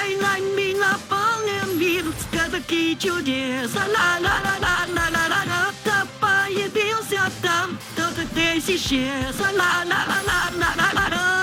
来米那邦年米，сказки чудеса, ла ла ла ла ла ла ла ла, да появился там, кто-то здесь исчез, ла ла ла ла ла ла ла.